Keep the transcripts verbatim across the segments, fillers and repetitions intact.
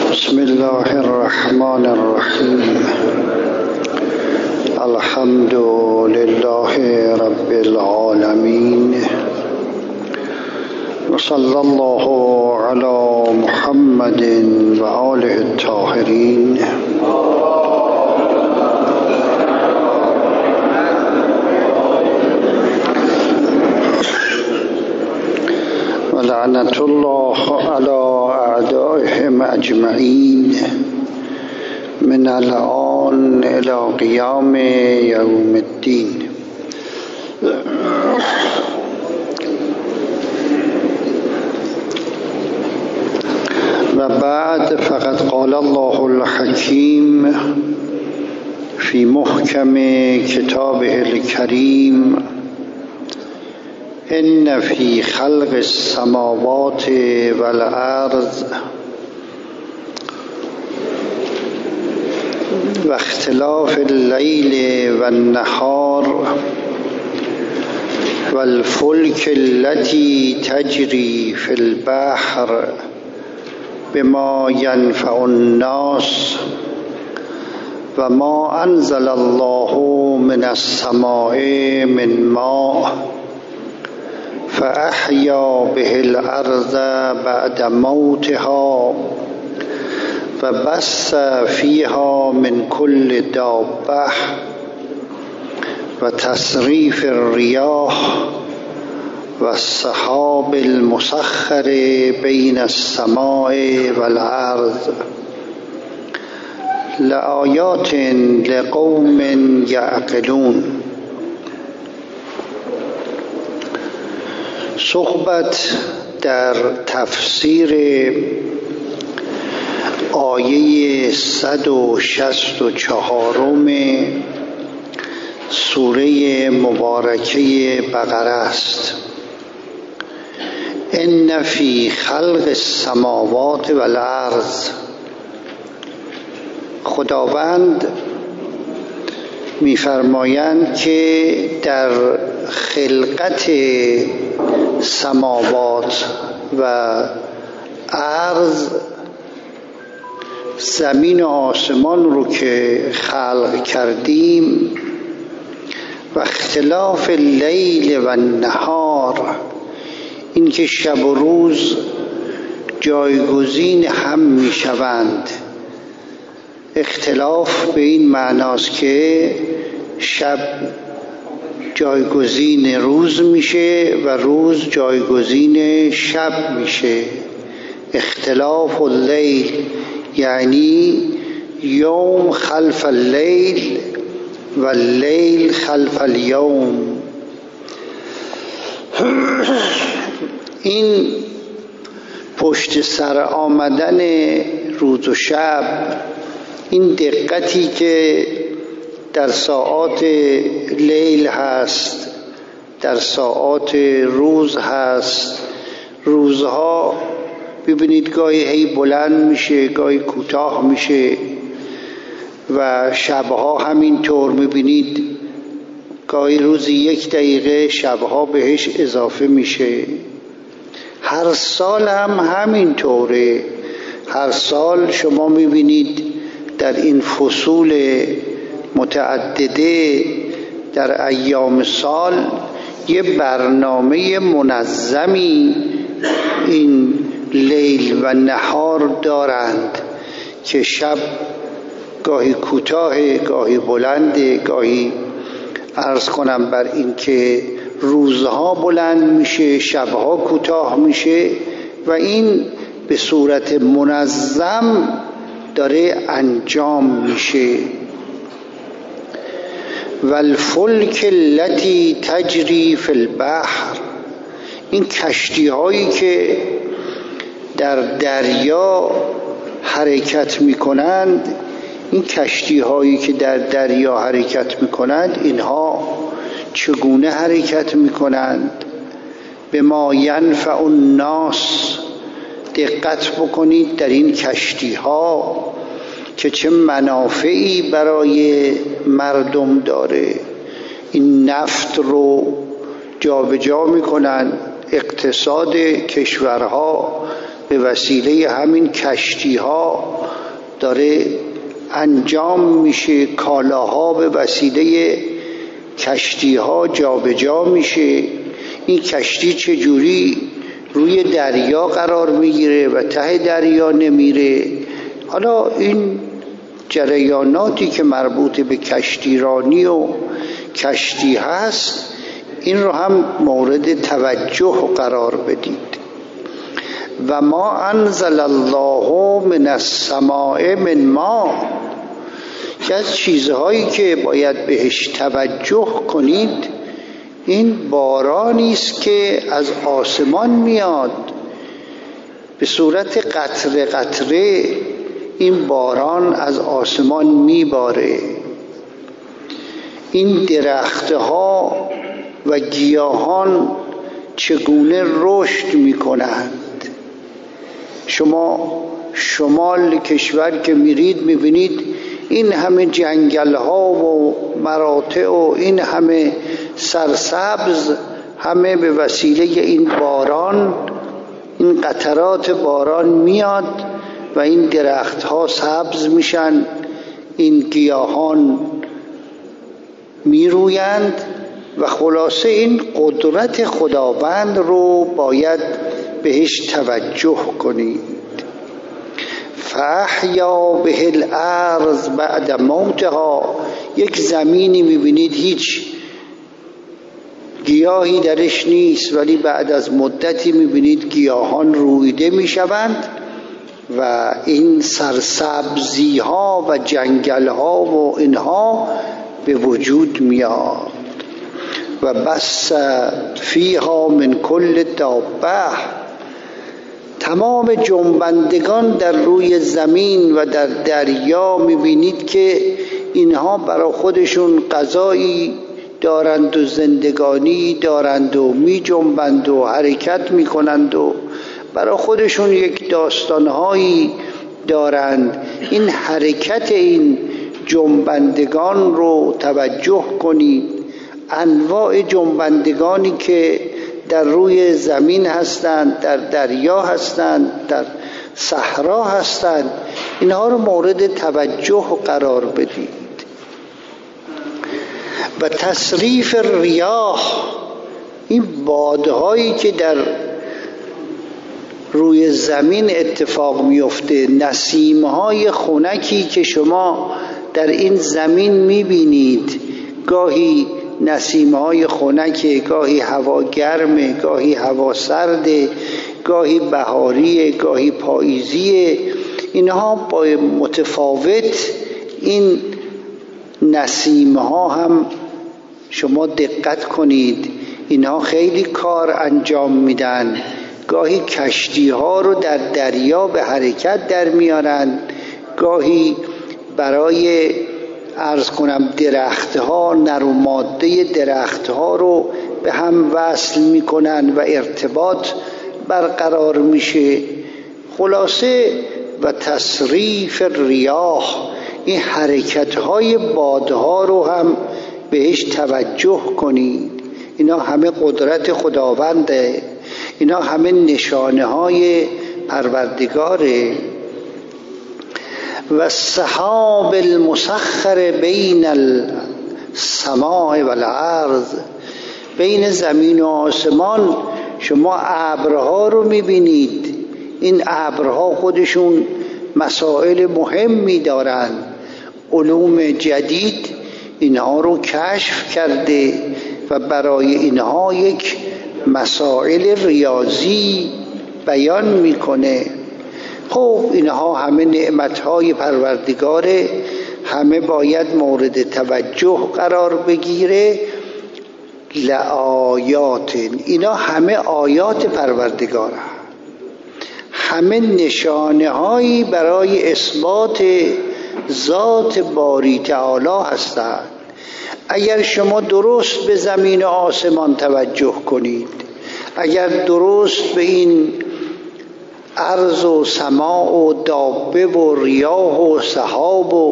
بسم الله الرحمن الرحیم. الحمد لله رب العالمین و صلی الله علی محمد و آله الطاهرین. و لعنت الله علی اعدائهم اجمعین من الآن الى قیام یوم الدین. و بعد، فقد قال الله الحکیم فی محکم کتابه الکریم: ان فی خلق السماوات والارض و اختلاف اللیل والنهار والفلك التي تجری فی البحر بما ينفع الناس و ما انزل الله من السماء من ماء فأحیا به الارض بعد موتها و بث فیها من کل دابة و تصریف الریاح و السحاب المسخر بین السماء والارض لآیات لقوم یعقلون. صحبت در تفسیر آیه صد و شصت و چهارم سوره مبارکه بقره است. ان فی خلق السماوات والارض. خداوند می‌فرمایند که در خلقت سماوات و ارض، زمین و آسمان رو که خلق کردیم، و اختلاف اللیل و النهار، این که شب و روز جایگزین هم می شوند. اختلاف به این معناست که شب جایگزین روز میشه و روز جایگزین شب میشه. اختلاف اللیل یعنی یوم خلف اللیل و اللیل خلف اليوم. این پشت سر آمدن روز و شب، این دقتی که در ساعات لیل هست، در ساعات روز هست. روزها ببینید گاهی هی بلند میشه، گاهی کوتاه میشه، و شبها همینطور میبینید گاهی روزی یک دقیقه شبها بهش اضافه میشه. هر سال هم همینطوره. هر سال شما میبینید در این فصول متعدده در ایام سال یه برنامه منظمی این لیل و نهار دارند که شب گاهی کوتاه، گاهی بلنده، گاهی عرض کنم بر این که روزها بلند میشه، شبها کوتاه میشه، و این به صورت منظم داره انجام میشه. والفلک التي تجری فی البحر. این کشتی هایی که در دریا حرکت میکنند، این کشتی هایی که در دریا حرکت میکنند، اینها چگونه حرکت میکنند؟ به ما ینفع الناس. دقت بکنید در این کشتی ها که چه منافعی برای مردم داره. این نفت رو جابجا میکنن، اقتصاد کشورها به وسیله همین کشتی ها داره انجام میشه، کالاها به وسیله کشتی ها جابجا میشه. این کشتی چجوری روی دریا قرار میگیره و ته دریا نمیره؟ حالا این جریاناتی که مربوط به کشتیرانی و کشتی هست، این رو هم مورد توجه قرار بدید. و ما انزل الله من السماء من ماء، که از چیزهایی که باید بهش توجه کنید این بارانی است که از آسمان میاد به صورت قطره قطره. این باران از آسمان میباره. این درختها و گیاهان چگونه رشد میکنند. شما شمال کشور که میرید میبینید این همه جنگل ها و مراتع و این همه سرسبز، همه به وسیله این باران، این قطرات باران میاد و این درخت ها سبز میشن، این گیاهان میرویند. و خلاصه این قدرت خداوند رو باید بهش توجه کنید. فاحیا به الارض بعد موتها، یک زمینی میبینید هیچ گیاهی درش نیست، ولی بعد از مدتی میبینید گیاهان رویده میشوند و این سرسبزی ها و جنگل ها و اینها به وجود میاد. و بس فیها من کل دابه، تمام جنبندگان در روی زمین و در دریا میبینید که اینها برای خودشون غذایی دارند و زندگانی دارند و می جنبند و حرکت می کنند و برای خودشون یک داستانهایی دارند. این حرکت این جنبندگان رو توجه کنید. انواع جنبندگانی که در روی زمین هستند، در دریا هستند، در صحرا هستند، اینها رو مورد توجه قرار بدید. و تصریف الریاح، این بادهایی که در روی زمین اتفاق میفته، نسیمهای خنکی که شما در این زمین میبینید، گاهی نسیمهای خنک، گاهی هوا گرمه، گاهی هوا سرده، گاهی بهاریه، گاهی پاییزیه، اینها با متفاوت این نسیمها هم شما دقت کنید، اینها خیلی کار انجام میدن. گاهی کشتی ها رو در دریا به حرکت در میارن، گاهی برای عرض کنم درختها، نر و ماده درختها رو به هم وصل میکنن و ارتباط برقرار میشه. خلاصه و تصریف ریاح، این حرکتهای بادها رو هم بهش توجه کنید. اینا همه قدرت خداونده، اینا همه نشانه های پروردگاره. و السحاب المسخر بین السماء و الارض، بین زمین و آسمان شما ابرها رو میبینید. این ابرها خودشون مسائل مهمی دارن. علوم جدید اینها رو کشف کرده و برای اینها یک مسائل ریاضی بیان میکنه. خب اینها همه نعمتهای پروردگاره، همه باید مورد توجه قرار بگیره. لآیات، اینا همه آیات پروردگاره، همه نشانه هایی برای اثبات ذات باری تعالی هستند. اگر شما درست به زمین و آسمان توجه کنید، اگر درست به این ارض و سماع و دابه و ریاح و سحاب و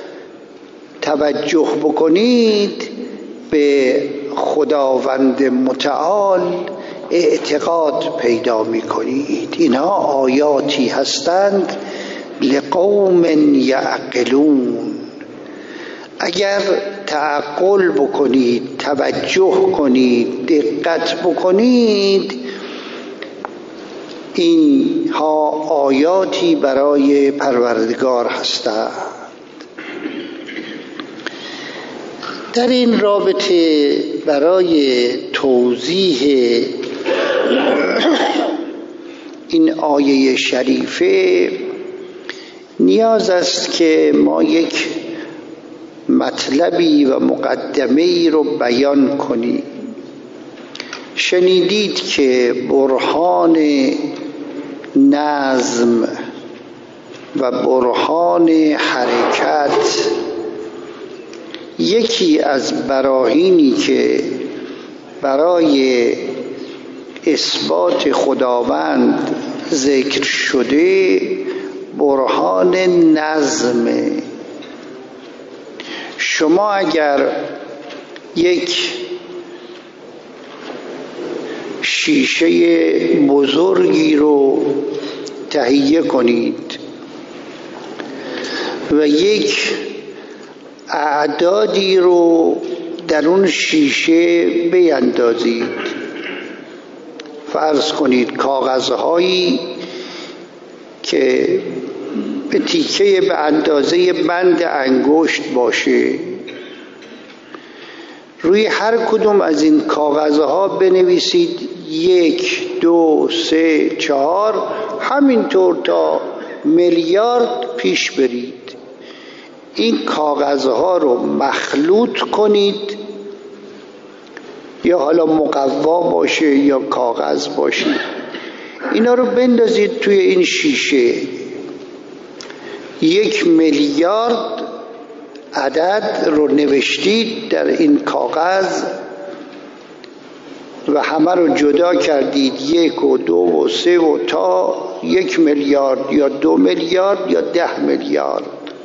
توجه بکنید به خداوند متعال، اعتقاد پیدا میکنید. اینها آیاتی هستند لقوم یعقلون. اگر تعقل بکنید، توجه کنید، دقت بکنید، اینها آیاتی برای پروردگار هستند. در این رابطه برای توضیح این آیه شریفه نیاز است که ما یک مطلبی و مقدمه‌ای رو بیان کنیم. شنیدید که برهان نظم و برهان حرکت یکی از براهینی که برای اثبات خداوند ذکر شده برهان نظم. شما اگر یک شیشه بزرگی رو تهیه کنید و یک اعدادی رو در اون شیشه بیندازید، فرض کنید کاغذهایی که به تیکه به اندازه بند انگشت باشه، روی هر کدوم از این کاغذها بنویسید یک، دو، سه، چهار، همینطور تا میلیارد پیش برید. این کاغذها رو مخلوط کنید، یا حالا مقوا باشه یا کاغذ باشه، اینا رو بندازید توی این شیشه. یک میلیارد عدد رو نوشتید در این کاغذ و همه رو جدا کردید، یک و دو و سه و تا یک میلیارد یا دو میلیارد یا ده میلیارد.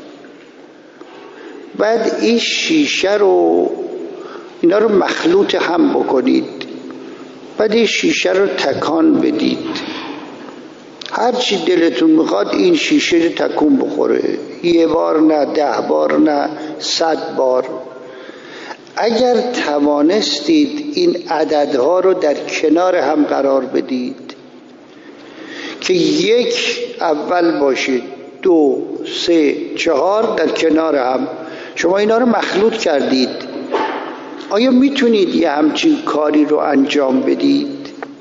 بعد این شیشه رو اینا رو مخلوط هم بکنید، بعد این شیشه رو تکان بدید، هر چی دلتون میخواد این شیشه رو تکون بخوره، یه بار نه، ده بار نه، صد بار. اگر توانستید این عددها رو در کنار هم قرار بدید که یک اول باشه، دو، سه، چهار در کنار هم، شما اینا رو مخلوط کردید، آیا میتونید یه همچین کاری رو انجام بدید؟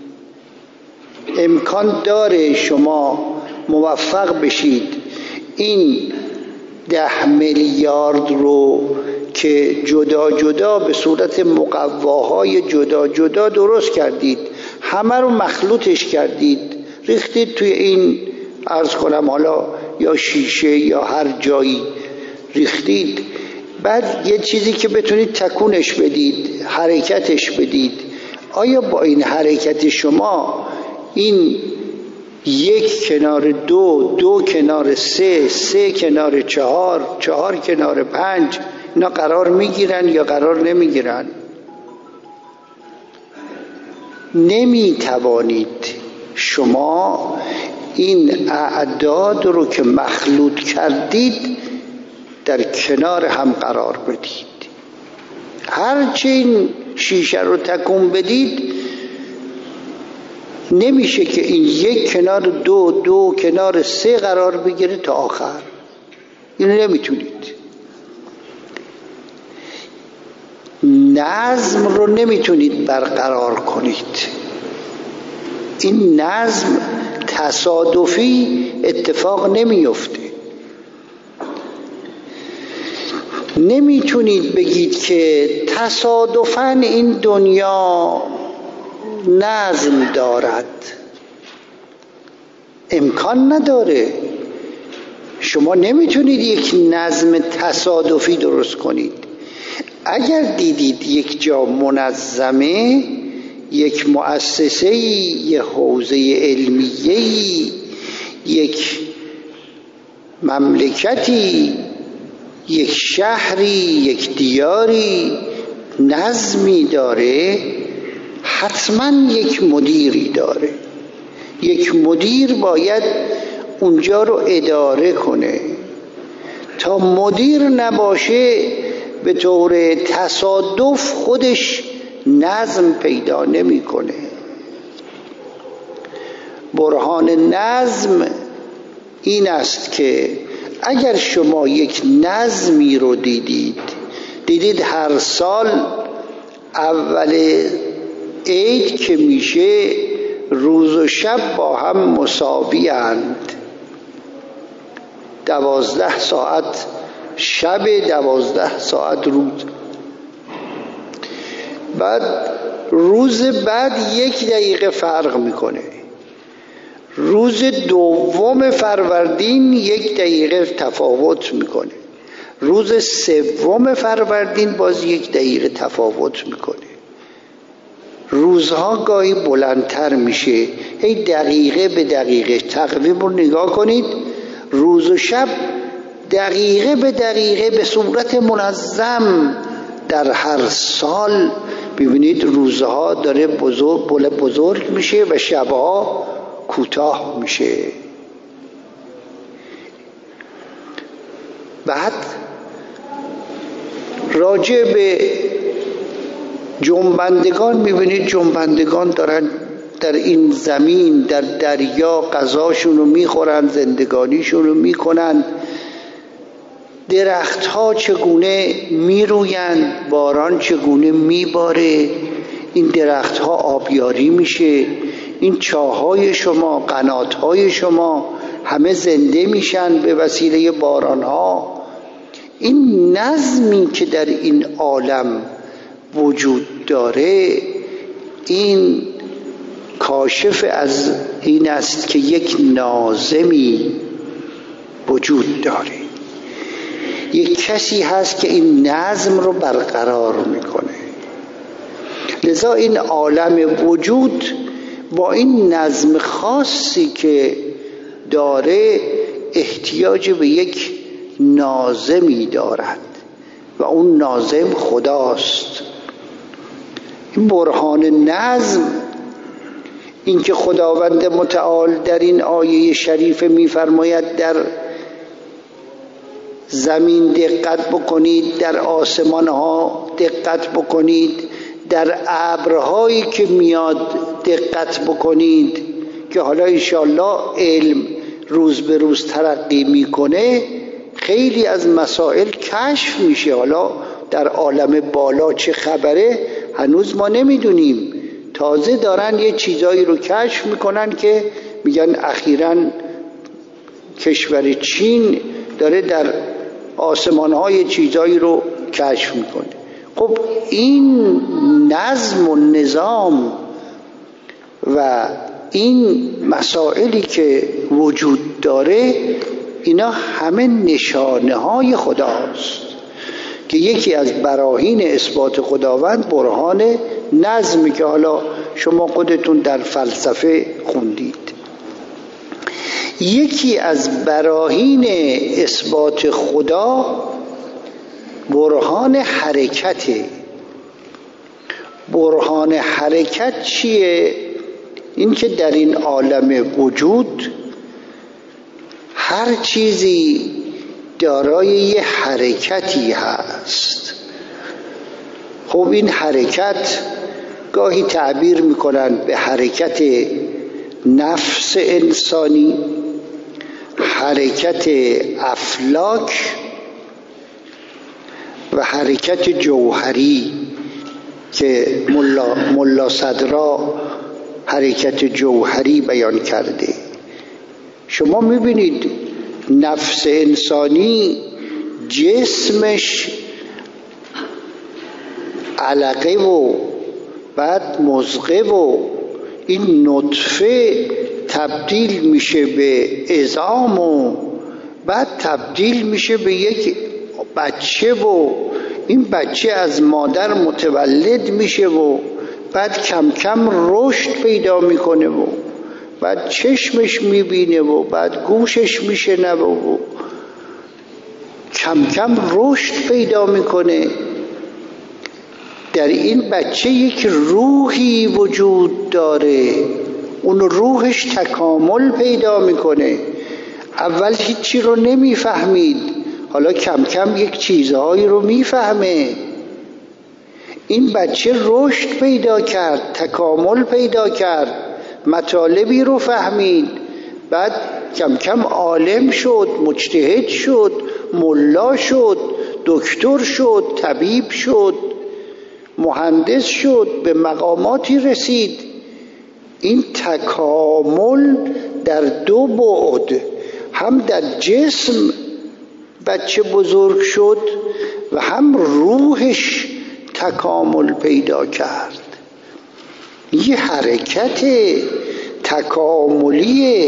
امکان داره شما موفق بشید این ده میلیارد رو که جدا جدا به صورت مقواهای جدا جدا درست کردید، همه رو مخلوطش کردید، ریختید توی این، عرض کنم حالا یا شیشه یا هر جایی ریختید، بعد یه چیزی که بتونید تکونش بدید، حرکتش بدید، آیا با این حرکت شما این یک کنار دو، دو کنار سه، سه کنار چهار، چهار کنار پنج، اینا قرار میگیرن یا قرار نمیگیرن؟ نمیتوانید شما این اعداد رو که مخلوط کردید در کنار هم قرار بدید. هرچی این شیشه رو تکون بدید نمیشه که این یک کنار دو، دو کنار سه قرار بگیره تا آخر. اینو نمیتونید. نظم رو نمیتونید برقرار کنید. این نظم تصادفی اتفاق نمیفته. نمیتونید بگید که تصادفاً این دنیا نظم دارد. امکان نداره. شما نمیتونید یک نظم تصادفی درست کنید. اگر دیدید یک جا منظمه، یک مؤسسه، یک حوزه علمیه، یک مملکتی، یک شهری، یک دیاری نظمی داره، حتما یک مدیری داره. یک مدیر باید اونجا رو اداره کنه. تا مدیر نباشه به طور تصادف خودش نظم پیدا نمیکنه. برهان نظم این است که اگر شما یک نظمی رو دیدید دیدید هر سال اول عید که میشه روز و شب با هم مساوی اند، دوازده ساعت شب، دوازده ساعت روز. بعد روز بعد یک دقیقه فرق میکنه. روز دوم فروردین یک دقیقه تفاوت میکنه. روز سوم فروردین باز یک دقیقه تفاوت میکنه. روزها گاهی بلندتر میشه، هی دقیقه به دقیقه. تقویم رو نگاه کنید، روز و شب دقیقه به دقیقه به صورت منظم در هر سال ببینید روزها داره بزرگ بزرگ میشه و شبها کوتاه میشه. بعد راجع به جنبندگان میبینید جنبندگان دارن در این زمین در دریا غذاشون رو میخورن، زندگانیشون رو میکنن. درخت ها چگونه میرویند، باران چگونه میباره، این درخت ها آبیاری میشه، این چاهای شما، قنات های شما همه زنده میشن به وسیله باران ها. این نظمی که در این عالم وجود داره این کاشف از این است که یک ناظمی وجود داره، یک کسی هست که این نظم رو برقرار میکنه. لذا این عالم وجود با این نظم خاصی که داره احتیاج به یک ناظمی دارد و اون ناظم خداست. این برهان نظم، این که خداوند متعال در این آیه شریفه می‌فرماید در زمین دقت بکنید، در آسمان ها دقت بکنید، در ابرهایی که میاد دقت بکنید، که حالا انشاءالله علم روز به روز ترقی میکنه، خیلی از مسائل کشف میشه. حالا در عالم بالا چه خبره هنوز ما نمیدونیم، تازه دارن یه چیزایی رو کشف میکنن که میگن اخیراً کشور چین داره در آسمان‌های چیزایی رو کشف میکنه. خب این نظم و نظام و این مسائلی که وجود داره اینا همه نشانه های خداست که یکی از براهین اثبات خداوند برهان نظمی که حالا شما خودتون در فلسفه خوندید. یکی از براهین اثبات خدا برهان حرکته. برهان حرکت چیه؟ این که در این عالم وجود هر چیزی دارای یه حرکتی هست. خب این حرکت گاهی تعبیر میکنن به حرکت نفس انسانی، حرکت افلاک و حرکت جوهری که ملا, ملا صدرا حرکت جوهری بیان کرده. شما میبینید نفس انسانی جسمش علقه و بعد مضغه و این نطفه تبدیل میشه به عظام و بعد تبدیل میشه به یک بچه و این بچه از مادر متولد میشه و بعد کم کم رشد پیدا میکنه و بعد چشمش میبینه و بعد گوشش میشنوه و کم کم رشد پیدا میکنه. در این بچه یک روحی وجود داره، اون روحش تکامل پیدا میکنه. اول هیچی رو نمیفهمید، حالا کم کم یک چیزهایی رو میفهمه. این بچه رشد پیدا کرد، تکامل پیدا کرد، مطالبی رو فهمید، بعد کم کم عالم شد، مجتهد شد، ملا شد، دکتر شد، طبیب شد، مهندس شد، به مقاماتی رسید. این تکامل در دو بعد، هم در جسم بچه بزرگ شد و هم روحش تکامل پیدا کرد. یه حرکت تکاملی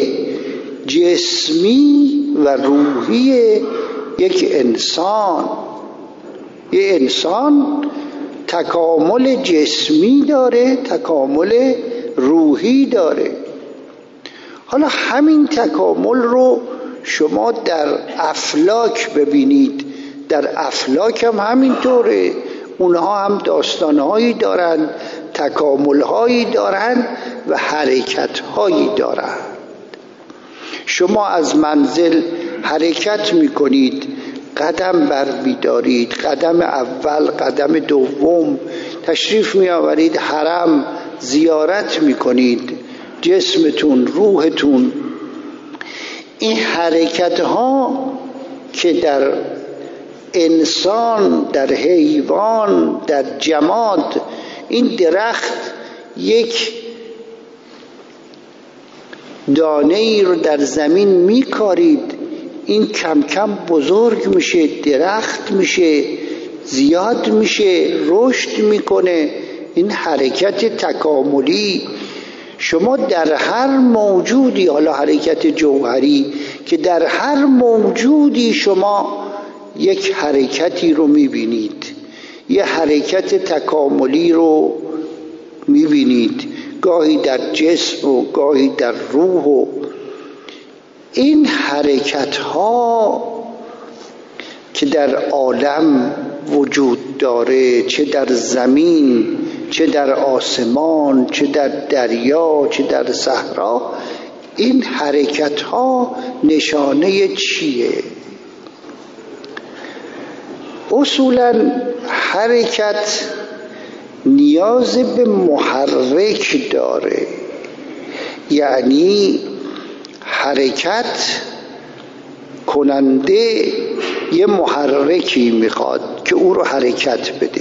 جسمی و روحی یک انسان. یه انسان تکامل جسمی داره، تکامل روحی داره. حالا همین تکامل رو شما در افلاک ببینید، در افلاک هم همینطوره، اونها هم داستانهایی دارن، تکاملهایی دارن و حرکتهایی دارن. شما از منزل حرکت میکنید، قدم بر میدارید، قدم اول، قدم دوم، تشریف میآورید حرم، زیارت میکنید، جسمتون، روحتون. این حرکت ها که در انسان، در حیوان، در جماد، این درخت یک دانه ای رو در زمین میکارید، این کم کم بزرگ میشه، درخت میشه، زیاد میشه، رشد میکنه. این حرکت تکاملی شما در هر موجودی، حالا حرکت جوهری، که در هر موجودی شما یک حرکتی رو میبینید، یه حرکت تکاملی رو میبینید، گاهی در جسم و گاهی در روح. و این حرکت ها که در عالم وجود داره، چه در زمین، چه در آسمان، چه در دریا، چه در صحرا، این حرکت ها نشانه چیه؟ اصولا حرکت نیاز به محرک داره، یعنی حرکت کننده یه محرکی میخواد که او رو حرکت بده.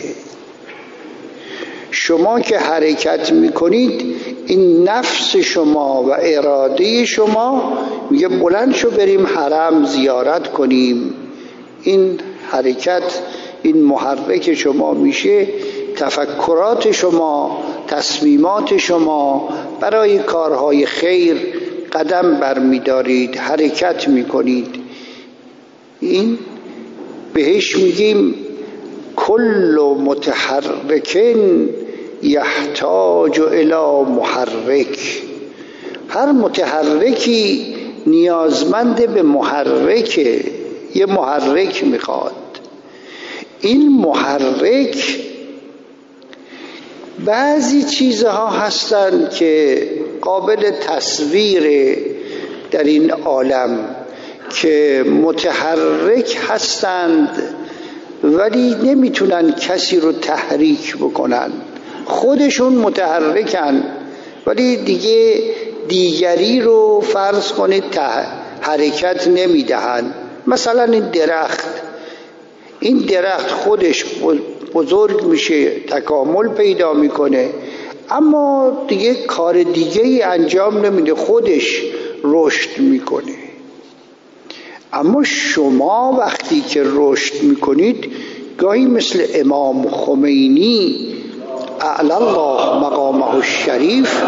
شما که حرکت میکنید، این نفس شما و اراده شما میگه بلند شو بریم حرم زیارت کنیم. این حرکت، این محرک شما میشه. تفکرات شما، تصمیمات شما برای کارهای خیر قدم برمیدارید، حرکت میکنید. این بهش میگیم کل متحرکن یحتاج الی محرک. هر متحرکی نیازمند به محرکه، یه محرک میخواد. این محرک بعضی چیزها هستند که قابل تصویر در این عالم، که متحرک هستند ولی نمیتونن کسی رو تحریک بکنن. خودشون متحرکن ولی دیگه دیگری رو فرض کنید حرکت نمیدهن. مثلا این درخت، این درخت خودش بزرگ میشه، تکامل پیدا میکنه، اما دیگه کار دیگه ای انجام نمیده، خودش رشد میکنه. اما شما وقتی که رشد میکنید، گاهی مثل امام خمینی اعلی الله مقامه الشریف،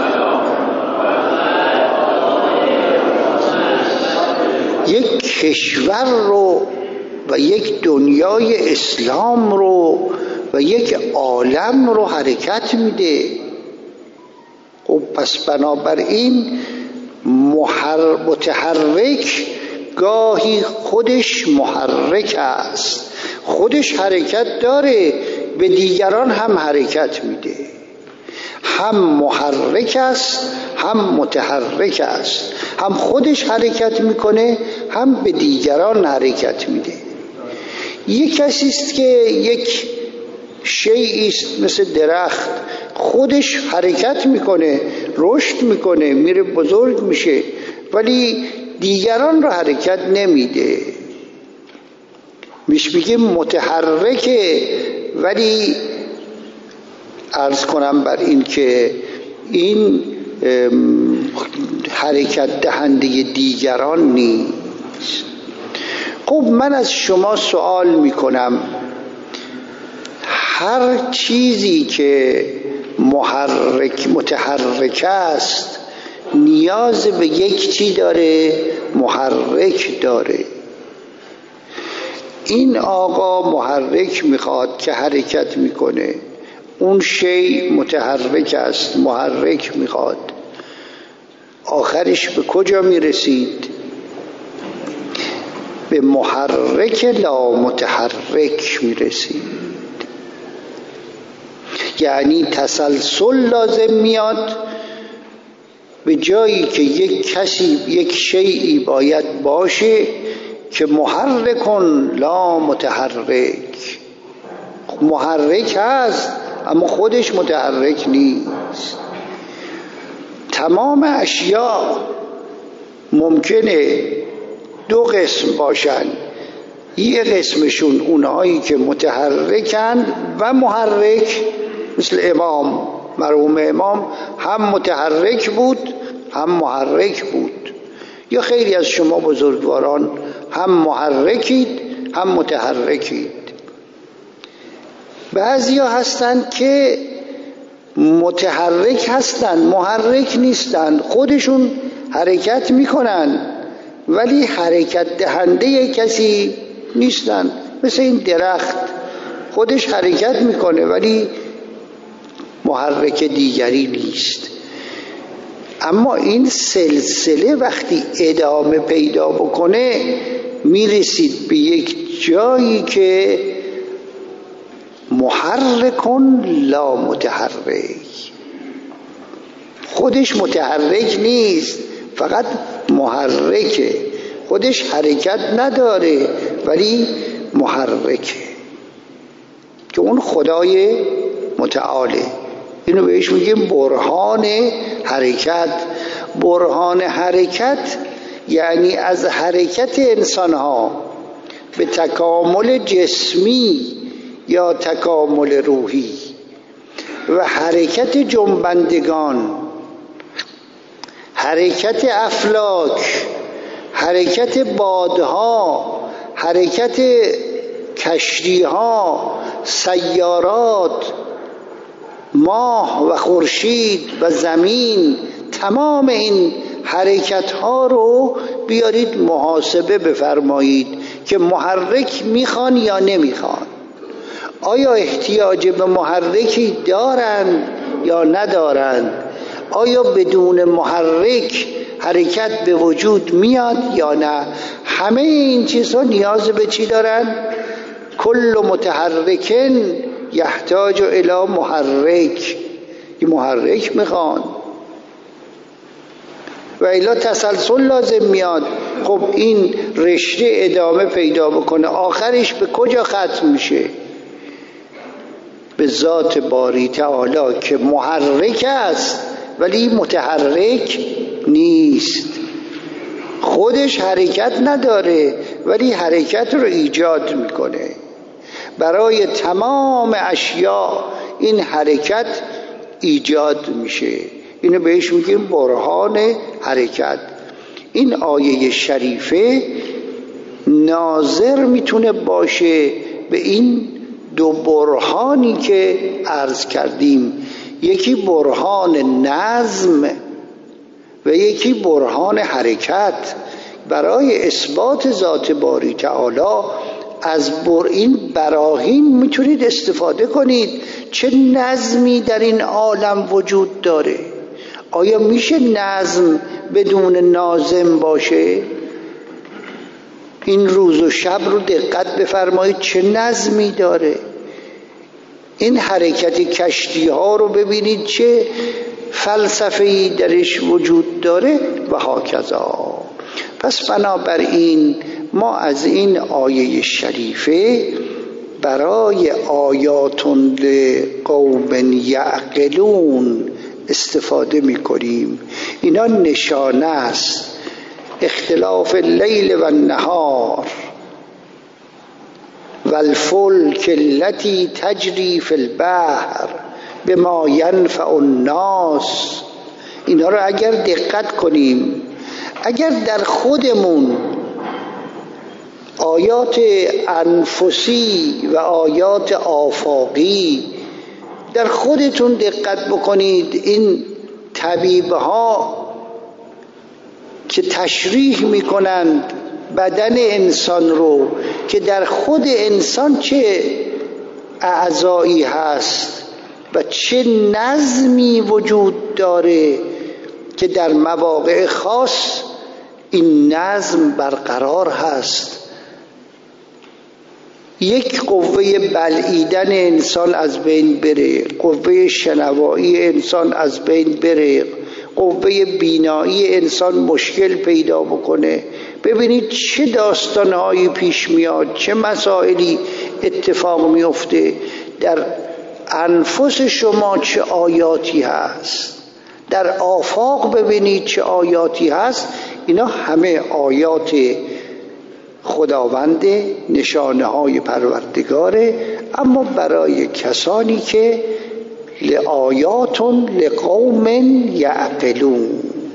یک کشور رو و یک دنیای اسلام رو و یک عالم رو حرکت میده. خب پس بنابراین محر... متحرک گاهی خودش محرک است، خودش حرکت داره، به دیگران هم حرکت میده، هم محرک است هم متحرک است، هم خودش حرکت میکنه هم به دیگران حرکت میده. یک کسی است که یک شیئی است مثل درخت، خودش حرکت میکنه، رشد میکنه، میره بزرگ میشه، ولی دیگران رو حرکت نمیده. میش میگه متحرکه، ولی عرض کنم بر این که این حرکت دهنده دیگران نیست. خب من از شما سوال میکنم، هر چیزی که محرک متحرک است نیاز به یک چی داره؟ محرک داره. این آقا محرک میخواد که حرکت میکنه، اون شی متحرک است محرک میخواد، آخرش به کجا میرسید؟ به محرک لا متحرک میرسید. یعنی تسلسل لازم میاد، به جایی که یک کسی یک شیئی باید باشه که محرکن لا متحرک، محرک هست اما خودش متحرک نیست. تمام اشیاء ممکنه دو قسم باشن، یه قسمشون اونهایی که متحرکن و محرک، مثل امام، مرحوم امام هم متحرک بود هم محرک بود، یا خیلی از شما بزرگواران هم محرکید هم متحرکید. بعضی ها هستن که متحرک هستن محرک نیستن، خودشون حرکت میکنن ولی حرکت دهنده کسی نیستن، مثل این درخت خودش حرکت میکنه ولی محرک دیگری نیست. اما این سلسله وقتی ادامه پیدا بکنه میرسید به یک جایی که محرکن لا متحرک، خودش متحرک نیست فقط محرکه، خودش حرکت نداره ولی محرکه، که اون خدای متعاله. اینو بهش میگیم برهان حرکت. برهان حرکت یعنی از حرکت انسان ها به تکامل جسمی یا تکامل روحی و حرکت جنبندگان، حرکت افلاک، حرکت بادها، حرکت کشتیها، سیارات، ماه و خورشید و زمین، تمام این حرکت ها رو بیارید محاسبه بفرمایید که محرک میخوان یا نمیخوان، آیا احتیاج به محرکی دارن یا ندارن، آیا بدون محرک حرکت به وجود میاد یا نه. همه این چیزها نیاز به چی دارن؟ کل متحرکن یحتاج الی محرک، یه محرک میخوان و الا تسلسل لازم میاد. خب این رشته ادامه پیدا بکنه، آخرش به کجا ختم میشه؟ به ذات باری تعالی که محرک است ولی متحرک نیست، خودش حرکت نداره ولی حرکت رو ایجاد میکنه. برای تمام اشیاء این حرکت ایجاد میشه، اینو بهش میگیم برهان حرکت. این آیه شریفه ناظر میتونه باشه به این دو برهانی که عرض کردیم، یکی برهان نظم و یکی برهان حرکت. برای اثبات ذات باری تعالی از بر این براهین میتونید استفاده کنید. چه نظمی در این عالم وجود داره؟ آیا میشه نظم بدون ناظم باشه؟ این روز و شب رو دقت بفرمایید چه نظمی داره. این حرکت کشتی ها رو ببینید چه فلسفه‌ای درش وجود داره و هاکذا. پس بنابراین ما از این آیه شریفه برای آیات لقوم یعقلون استفاده می‌کنیم. اینا نشانه است اختلاف اللیل و النهار و الفلک التي تجری فی البحر بما ینفع الناس. اینا رو اگر دقت کنیم، اگر در خودمون آیات انفسی و آیات آفاقی در خودتون دقت بکنید، این طبیبها که تشریح میکنند بدن انسان رو که در خود انسان چه اعضایی هست و چه نظمی وجود داره که در مواقع خاص این نظم برقرار هست. یک قوه بلعیدن انسان از بین بره، قوه شنوایی انسان از بین بره، قوه بینایی انسان مشکل پیدا بکنه. ببینید چه داستانهایی پیش میاد، چه مسائلی اتفاق میفته. در انفس شما چه آیاتی هست، در آفاق ببینید چه آیاتی هست. اینا همه آیات خداوند، نشانه های پروردگاره، اما برای کسانی که لآیات لقوم یعقلون.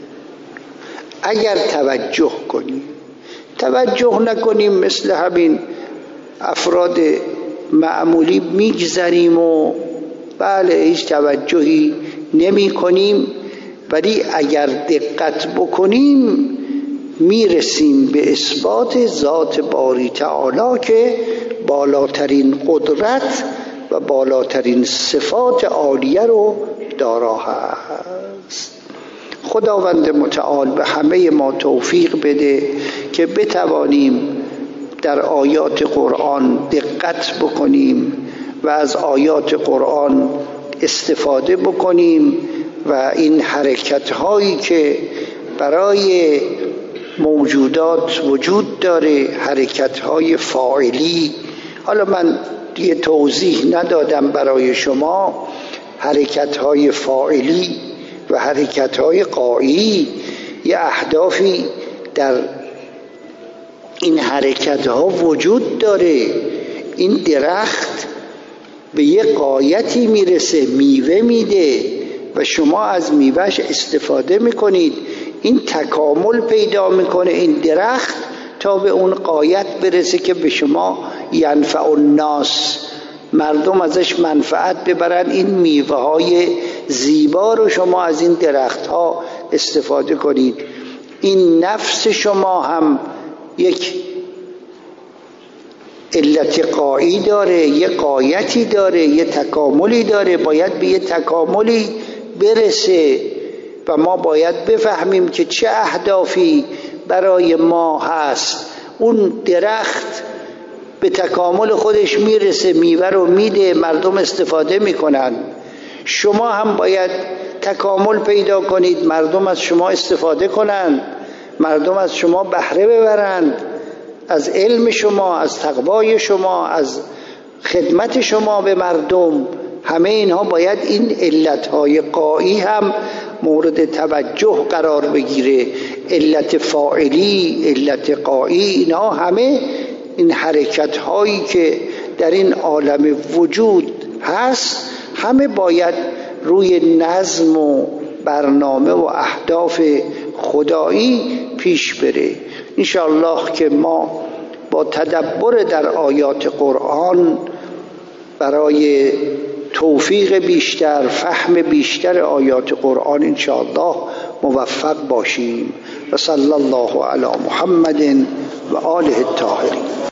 اگر توجه کنیم، توجه نکنیم مثل همین افراد معمولی میگذریم و بله هیچ توجهی نمی کنیم، ولی اگر دقت بکنیم میرسیم به اثبات ذات باری تعالی که بالاترین قدرت و بالاترین صفات عالیه رو دارا هست. خداوند متعال به همه ما توفیق بده که بتوانیم در آیات قرآن دقت بکنیم و از آیات قرآن استفاده بکنیم و این حرکت هایی که برای موجودات وجود داره، حرکت های فاعلی. حالا من یه توضیح ندادم برای شما، حرکت های فاعلی و حرکت های قایی، یه اهدافی در این حرکت ها وجود داره. این درخت به یه غایتی میرسه، میوه میده و شما از میوهش استفاده میکنید. این تکامل پیدا میکنه این درخت تا به اون غایت برسه که به شما ینفع الناس، مردم ازش منفعت ببرن. این میوه های زیبا رو شما از این درخت ها استفاده کنید. این نفس شما هم یک علت قایی داره، یه غایتی داره، یه تکاملی داره، باید به یه تکاملی برسه و ما باید بفهمیم که چه اهدافی برای ما هست. اون درخت به تکامل خودش میرسه، میوه رو میده، مردم استفاده میکنن. شما هم باید تکامل پیدا کنید، مردم از شما استفاده کنن، مردم از شما بهره ببرند، از علم شما، از تقوای شما، از خدمت شما به مردم. همه اینها باید این علتهای قایی هم مورد توجه قرار بگیره. علت فاعلی، علت قایی، اینها همه این حرکت هایی که در این عالم وجود هست همه باید روی نظم و برنامه و اهداف خدایی پیش بره. انشاءالله که ما با تدبر در آیات قرآن برای توفیق بیشتر، فهم بیشتر آیات قرآن انشاءالله موفق باشیم. و صلی الله علی محمد و آله الطاهرین.